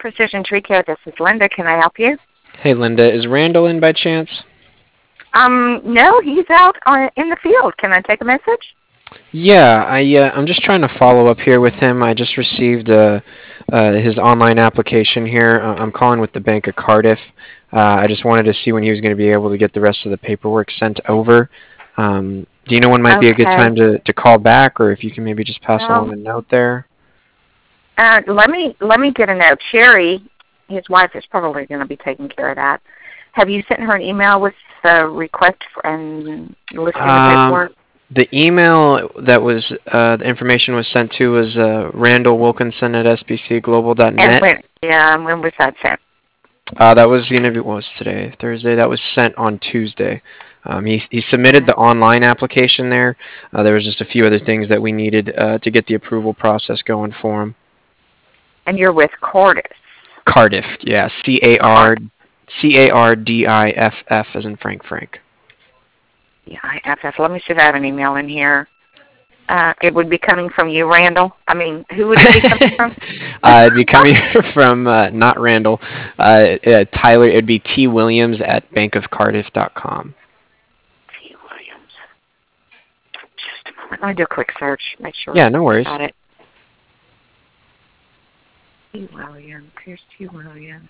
Precision Tree Care. This is Linda. Can I help you? Hey, Linda. Is Randall in by chance? No, he's out in the field. Can I take a message? Yeah, I'm just trying to follow up here with him. I just received his online application here. I'm calling with the Bank of Cardiff. I just wanted to see when he was going to be able to get the rest of the paperwork sent over. Do you know when might be a good Okay. time to call back, or if you can maybe just pass Well, along a note there? let me get a note. Sherry, his wife, is probably going to be taking care of that. Have you sent her an email with the request and listing the Um, paperwork? the email that was the information was sent to was Randall Wilkinson at And sbcglobal.net. when was that sent? That was the interview. What was today? Thursday. That was sent on Tuesday. He submitted Okay. the online application there. There was just a few other things that we needed to get the approval process going for him. And you're with Cordis. Cardiff, yeah, Cardiff as in Frank. Yeah, IFF. Let me see if I have an email in here. It would be coming from you, Randall. I mean, who would it be coming from? It'd be coming from not Randall, Tyler. It'd be T Williams at bankofcardiff.com. T. Williams. Just a moment. Let me do a quick search. Make sure Yeah, no I worries. got it. T. Williams. Here's T. Williams.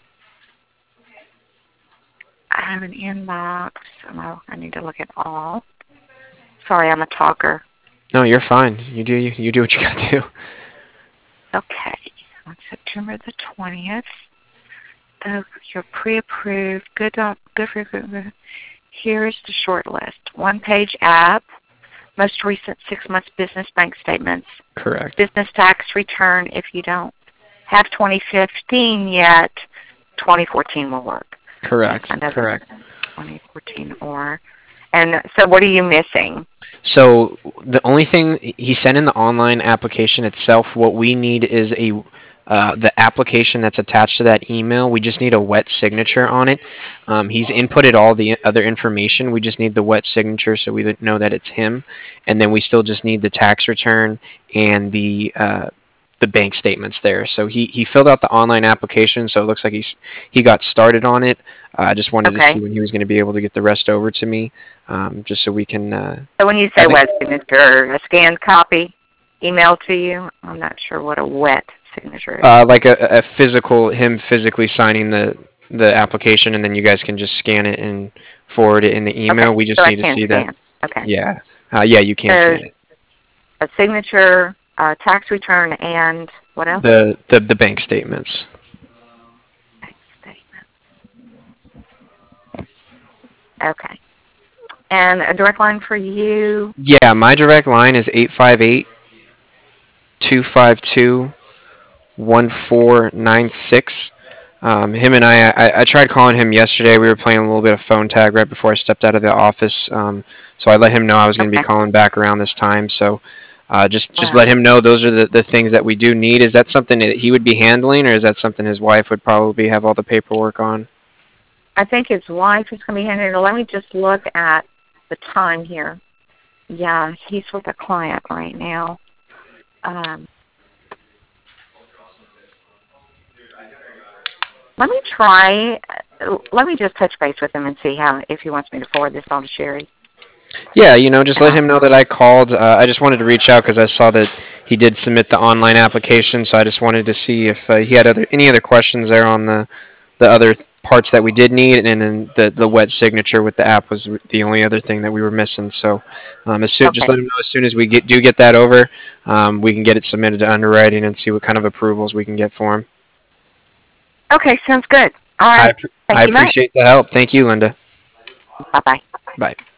I have an inbox. Oh, I need to look at all. Sorry, I'm a talker. No, you're fine. You do what you gotta do. Okay. On September the 20th. You're pre-approved. Good for good. Here is the short list. One-page app. Most recent 6 months business bank statements. Correct. Business tax return. If you don't have 2015 yet, 2014 will work. Correct. Another Correct. 2014 or. And so what are you missing? So the only thing he sent in the online application itself, what we need is the application that's attached to that email. We just need a wet signature on it. He's inputted all the other information. We just need the wet signature so we know that it's him, and then we still just need the tax return and the bank statements there. So he filled out the online application, so it looks like he got started on it. I just wanted to see Okay. when he was going to be able to get the rest over to me, just so we can. So when you I say think wet signature, a scanned copy emailed to you, I'm not sure what a wet signature is. like a physical, him physically signing the application, and then you guys can just scan it and forward it in the Okay, email. We so just I need to can see that. scan. Okay. Yeah, yeah, you can So scan it. a signature, tax return, and what else? The bank statements. Bank statement. Okay. And a direct line for you. Yeah, my direct line is 858-252-1496. Him and I tried calling him yesterday. We were playing a little bit of phone tag right before I stepped out of the office. So I let him know I was going to be Okay. calling back around this time. So just Well, let him know those are the things that we do need. Is that something that he would be handling, or is that something his wife would probably have all the paperwork on? I think his wife is going to be handling it. Let me just look at the time here. Yeah, he's with a client right now. Um, let me try. Let me just touch base with him and see if he wants me to forward this on to Sherry. Yeah, just And let him know that I called. I just wanted to reach out because I saw that he did submit the online application, so I just wanted to see if he had any other questions there on the other parts that we did need, and then the wet signature with the app was the only other thing that we were missing. So just okay. let him know as soon as we get that over, we can get it submitted to underwriting and see what kind of approvals we can get for him. Okay, sounds good. All I right. I Thank you much. appreciate the help. Thank you, Linda. Bye-bye. Bye.